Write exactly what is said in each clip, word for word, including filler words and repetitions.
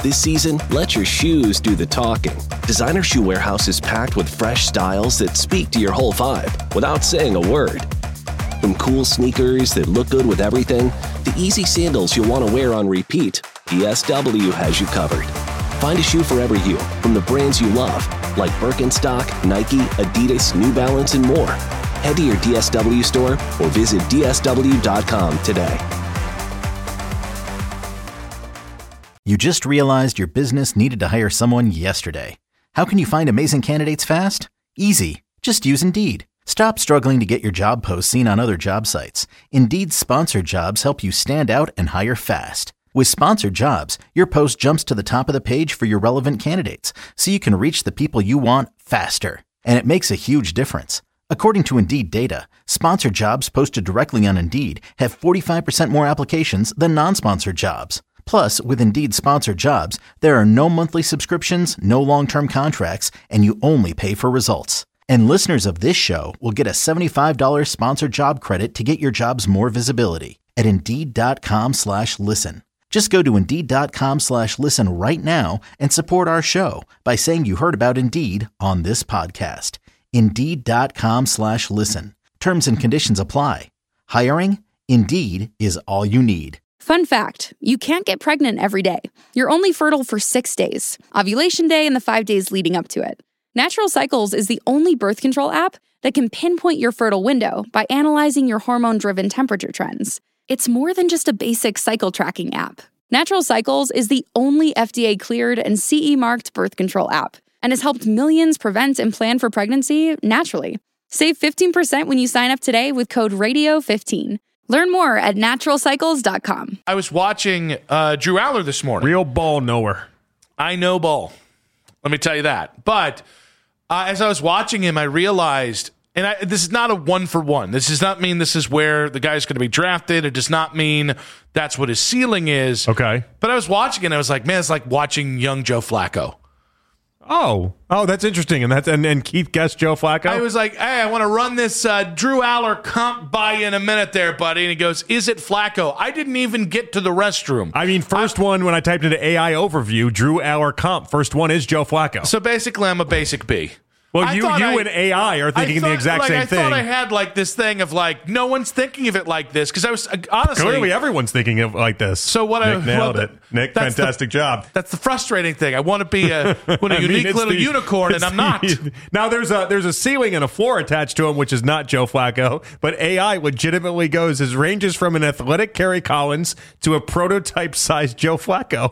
This season, let your shoes do the talking. Designer Shoe Warehouse is packed with fresh styles that speak to your whole vibe without saying a word. From cool sneakers that look good with everything, to easy sandals you'll want to wear on repeat, D S W has you covered. Find a shoe for every you from the brands you love, like Birkenstock, Nike, Adidas, New Balance, and more. Head to your D S W store or visit D S W dot com today. You just realized your business needed to hire someone yesterday. How can you find amazing candidates fast? Easy. Just use Indeed. Stop struggling to get your job posts seen on other job sites. Indeed's sponsored jobs help you stand out and hire fast. With sponsored jobs, your post jumps to the top of the page for your relevant candidates, so you can reach the people you want faster. And it makes a huge difference. According to Indeed data, sponsored jobs posted directly on Indeed have forty-five percent more applications than non-sponsored jobs. Plus, with Indeed sponsored jobs, there are no monthly subscriptions, no long-term contracts, and you only pay for results. And listeners of this show will get a seventy-five dollars sponsored job credit to get your jobs more visibility at Indeed.com slash listen. Just go to Indeed.com slash listen right now and support our show by saying you heard about Indeed on this podcast. Indeed.com slash listen. Terms and conditions apply. Hiring? Indeed is all you need. Fun fact, you can't get pregnant every day. You're only fertile for six days, ovulation day and the five days leading up to it. Natural Cycles is the only birth control app that can pinpoint your fertile window by analyzing your hormone-driven temperature trends. It's more than just a basic cycle tracking app. Natural Cycles is the only F D A-cleared and C E-marked birth control app and has helped millions prevent and plan for pregnancy naturally. Save fifteen percent when you sign up today with code radio fifteen. Learn more at natural cycles dot com. I was watching uh, Drew Aller this morning. Real ball knower. I know ball. Let me tell you that. But uh, as I was watching him, I realized, and I, this is not a one for one. This does not mean this is where the guy's going to be drafted. It does not mean that's what his ceiling is. Okay. But I was watching it, and I was like, man, it's like watching young Joe Flacco. Oh, oh, that's interesting. And that's and, and Keith guessed Joe Flacco. I was like, hey, I want to run this uh, Drew Aller comp by you in a minute there, buddy. And he goes, is it Flacco? I didn't even get to the restroom. I mean, first I, one, when I typed into A I overview, Drew Aller comp, first one is Joe Flacco. So basically, I'm a basic B. Well, you you I, and A I are thinking thought, the exact like, same I thing. I thought I had like this thing of like, no one's thinking of it like this. Because I was, uh, honestly. Clearly, everyone's thinking of like this. So what Nick I. nailed well, it. Nick, fantastic the, job. That's the frustrating thing. I want to be a, want a unique mean, little the, unicorn, and I'm not. The, now, there's a there's a ceiling and a floor attached to him, which is not Joe Flacco. But A I legitimately goes, his ranges from an athletic Kerry Collins to a prototype-sized Joe Flacco.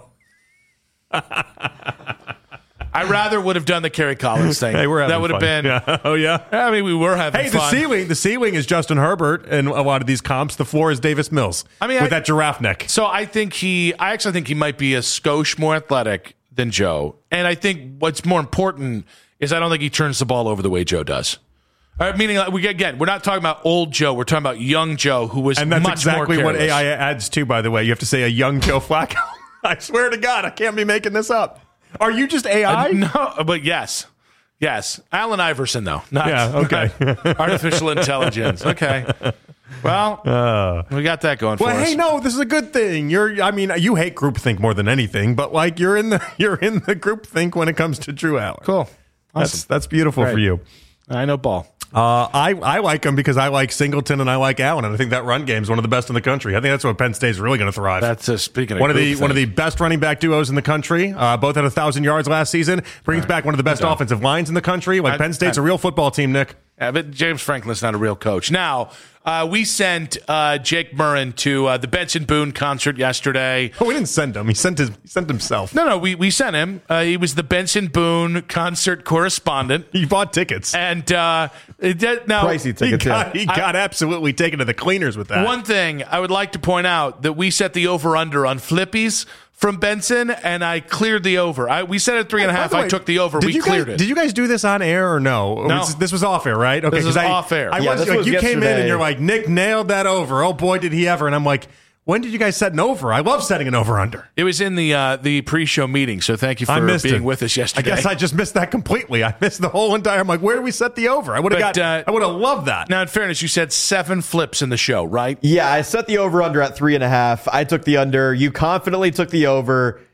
I rather would have done the Kerry Collins thing. Hey, we're having that would have fun. been. Yeah. Oh yeah. I mean, we were having hey, fun. the ceiling. The ceiling is Justin Herbert, and a lot of these comps. The floor is Davis Mills. I mean, with I, that giraffe neck. So I think he. I actually think he might be a skosh more athletic than Joe, and I think what's more important is I don't think he turns the ball over the way Joe does. All right, meaning, like, we again, we're not talking about old Joe. We're talking about young Joe, who was and that's much exactly more what A I adds to. By the way, you have to say a young Joe Flacco. I swear to God, I can't be making this up. Are you just A I? Uh, no, but yes. Yes. Allen Iverson, though. Not, yeah, okay. Not artificial intelligence. Okay. Well, uh, we got that going well, for hey, us. Hey, no, this is a good thing. You're, I mean, you hate groupthink more than anything, but like you're in the you're in the groupthink when it comes to Drew Aller. Cool. Awesome. That's that's beautiful Great. for you. I know ball. Uh, I, I like him because I like Singleton and I like Allen, and I think that run game is one of the best in the country. I think that's what Penn State is really going to thrive. That's uh, speaking of one of the thing. one of the best running back duos in the country. Uh, both had a thousand yards last season. Brings right. back one of the best offensive lines in the country. Like I, Penn State's I, a real football team, Nick. Yeah, but James Franklin's not a real coach. Now, uh, we sent uh, Jake Murrin to uh, the Benson Boone concert yesterday. Oh, we didn't send him. He sent his, he sent himself. No, no, we, we sent him. Uh, he was the Benson Boone concert correspondent. He bought tickets. And uh, it, now, pricey tickets. He got, yeah. he got I, absolutely taken to the cleaners with that. One thing I would like to point out that we set the over-under on Flippies from Benson, and I cleared the over. I, we set it three and a half. Way, I took the over. We cleared guys, it. Did you guys do this on air or no? No. Was, this was off air, right? Okay, this is I, off air. I yeah, was, this like, was you yesterday. came in and you're like, Nick nailed that over. Oh boy, did he ever! And I'm like, when did you guys set an over? I love setting an over under. It was in the uh, the pre-show meeting, so thank you for being it. with us yesterday. I guess I just missed that completely. I missed the whole entire. I'm like, where do we set the over? I would have got. Uh, I would have loved that. Now, in fairness, you said seven flips in the show, right? Yeah, I set the over under at three and a half. I took the under. You confidently took the over.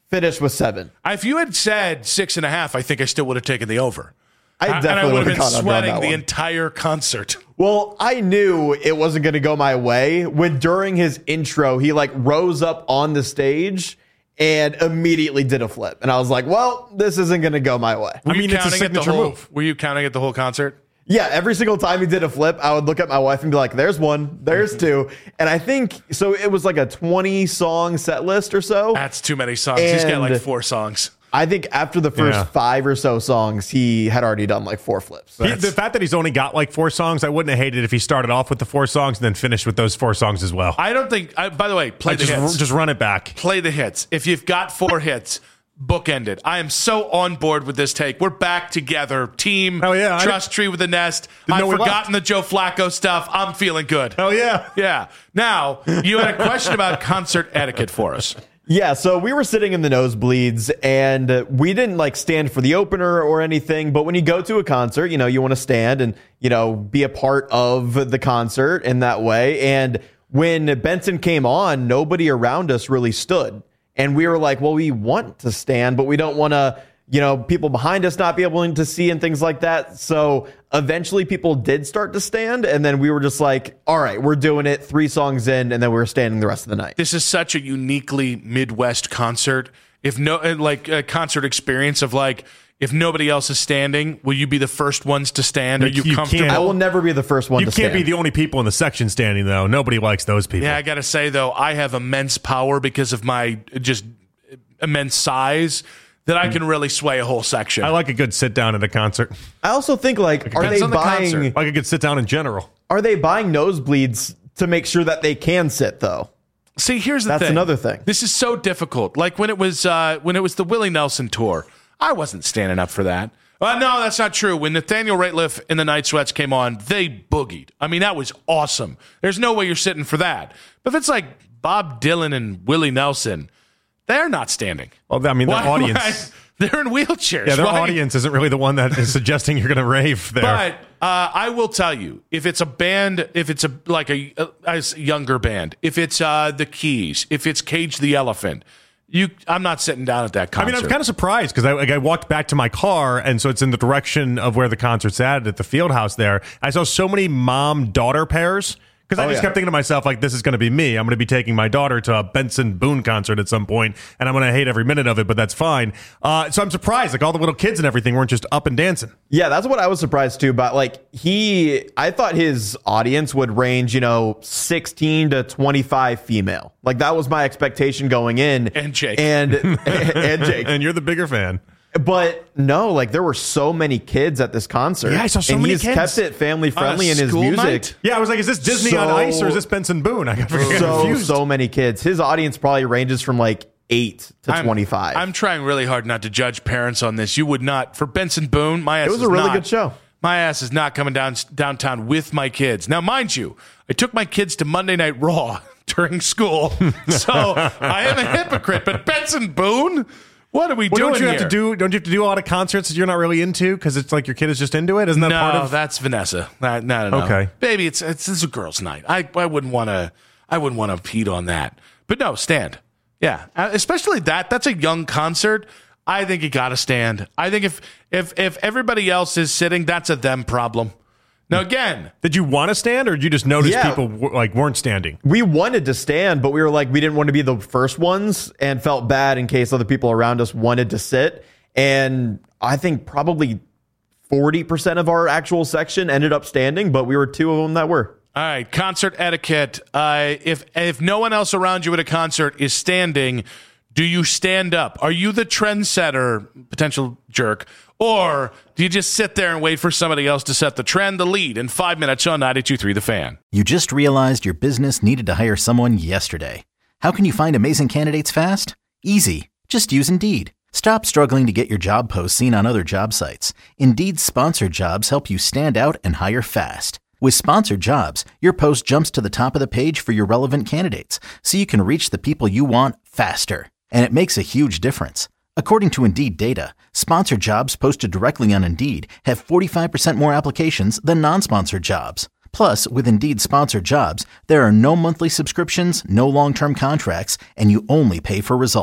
Finished with seven. If you had said six and a half, I think I still would have taken the over. I definitely and I would have been gone sweating the one. entire concert. Well, I knew it wasn't going to go my way when during his intro, he like rose up on the stage and immediately did a flip. And I was like, well, this isn't going to go my way. Were I mean, you it's a counting it the signature whole, move. Were you counting it the whole concert? Yeah, every single time he did a flip, I would look at my wife and be like, there's one, there's two. And I think, so it was like a twenty song set list or so. That's too many songs. He's got like And- four songs. I think after the first Yeah. five or so songs, he had already done like four flips. He, the fact that he's only got like four songs, I wouldn't have hated if he started off with the four songs and then finished with those four songs as well. I don't think, I, by the way, play I the just, hits. just run it back. Play the hits. If you've got four hits, bookended. I am so on board with this take. We're back together. Team Hell yeah, I Trust Tree with the Nest. Didn't I've know we forgotten the Joe Flacco stuff. I'm feeling good. Oh, yeah. Yeah. Now, you had a question about concert etiquette for us. Yeah, so we were sitting in the nosebleeds and uh, we didn't like stand for the opener or anything. But when you go to a concert, you know, you want to stand and, you know, be a part of the concert in that way. And when Benson came on, nobody around us really stood. And we were like, well, we want to stand, but we don't want to, you know, people behind us not be able to see and things like that. So eventually people did start to stand. And then we were just like, all right, we're doing it three songs in. And then we were standing the rest of the night. This is such a uniquely Midwest concert. If no, like a concert experience of like, if nobody else is standing, will you be the first ones to stand? Are you, You comfortable? can't. I will never be the first one You to can't stand. be the only people in the section standing, though. Nobody likes those people. Yeah, I got to say, though, I have immense power because of my just immense size that I can really sway a whole section. I like a good sit down at a concert. I also think like, are Depends they on the buying concert. I like a good sit down in general. are they buying nosebleeds to make sure that they can sit though? See, here's the That's thing. another thing. This is so difficult. Like when it was uh, when it was the Willie Nelson tour, I wasn't standing up for that. Well, no, that's not true. When Nathaniel Rateliff and the Night Sweats came on, they boogied. I mean, that was awesome. There's no way you're sitting for that. But if it's like Bob Dylan and Willie Nelson, they're not standing. Well, I mean, their Why- audience. why- they're in wheelchairs. Yeah, their Why- audience isn't really the one that is suggesting you're going to rave there. But uh, I will tell you, if it's a band, if it's a like a, a, a younger band, if it's uh, the Keys, if it's Cage the Elephant, you, I'm not sitting down at that I concert. mean, I'm kind of surprised because I, like, I walked back to my car, and so it's in the direction of where the concert's at at the field house there. I saw so many mom-daughter pairs because I Oh, just yeah. kept thinking to myself, like, this is going to be me. I'm going to be taking my daughter to a Benson Boone concert at some point, and I'm going to hate every minute of it, but that's fine. Uh, so I'm surprised, like, all the little kids and everything weren't just up and dancing. Yeah, that's what I was surprised too. But like he, I thought his audience would range, you know, sixteen to twenty-five female. Like that was my expectation going in. And Jake. And and Jake. And you're the bigger fan. But no, like there were so many kids at this concert. Yeah, I saw so and many he's kids. kept it family friendly in his school music. night? Yeah, I was like, is this Disney on So- Ice or is this Benson Boone? I got So confused. so many kids. His audience probably ranges from like eight to I'm- twenty-five. I'm trying really hard not to judge parents on this. You would not for Benson Boone. My ass It was is a really not- good show. My ass is not coming down downtown with my kids. Now, mind you, I took my kids to Monday Night Raw during school, so I am a hypocrite. But Benson Boone, what are we Well, doing don't you have here? to do? Don't you have to do a lot of concerts that you're not really into because it's like your kid is just into it? Isn't that no, part of? that's Vanessa. No, no, no, no. Okay. Baby, it's it's, it's a girls' night. I, I wouldn't want to. I wouldn't want to impede on that. But no, stand. Yeah, uh, especially that. That's a young concert. I think you got to stand. I think if if if everybody else is sitting, that's a them problem. Now again, Did you want to stand, or did you just notice Yeah. people w- like weren't standing? We wanted to stand, but we were like, we didn't want to be the first ones and felt bad in case other people around us wanted to sit. And I think probably forty percent of our actual section ended up standing, but we were two of them that were. all right, concert etiquette. Uh, if if no one else around you at a concert is standing, do you stand up? Are you the trendsetter, potential jerk, or do you just sit there and wait for somebody else to set the trend, the lead, in five minutes on ninety-two point three The Fan? You just realized your business needed to hire someone yesterday. How can you find amazing candidates fast? Easy. Just use Indeed. Stop struggling to get your job posts seen on other job sites. Indeed's sponsored jobs help you stand out and hire fast. With sponsored jobs, your post jumps to the top of the page for your relevant candidates, so you can reach the people you want faster. And it makes a huge difference. According to Indeed data, sponsored jobs posted directly on Indeed have forty-five percent more applications than non-sponsored jobs. Plus, with Indeed sponsored jobs, there are no monthly subscriptions, no long-term contracts, and you only pay for results.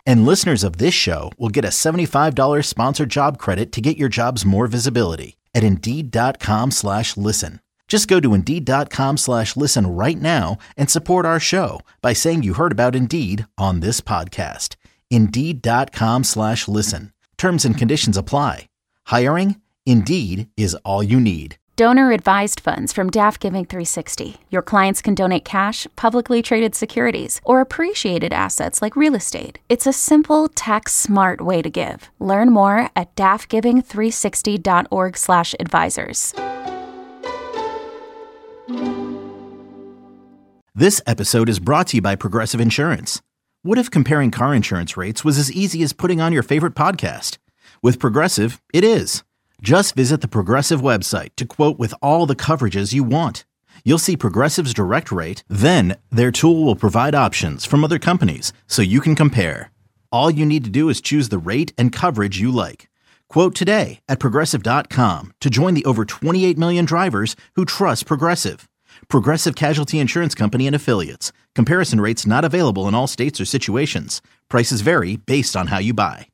And listeners of this show will get a seventy-five dollars sponsored job credit to get your jobs more visibility at Indeed.com slash listen. Just go to Indeed.com slash listen right now and support our show by saying you heard about Indeed on this podcast. Indeed.com slash listen. Terms and conditions apply. Hiring? Indeed is all you need. Donor-advised funds from Daft Giving three sixty. Your clients can donate cash, publicly traded securities, or appreciated assets like real estate. It's a simple, tax-smart way to give. Learn more at daft giving three sixty dot org slash advisors. This episode is brought to you by Progressive Insurance. What if comparing car insurance rates was as easy as putting on your favorite podcast? With Progressive, it is. Just visit the Progressive website to quote with all the coverages you want. You'll see Progressive's direct rate, then their tool will provide options from other companies so you can compare. All you need to do is choose the rate and coverage you like. Quote today at Progressive dot com to join the over twenty-eight million drivers who trust Progressive. Progressive Casualty Insurance Company and Affiliates. Comparison rates not available in all states or situations. Prices vary based on how you buy.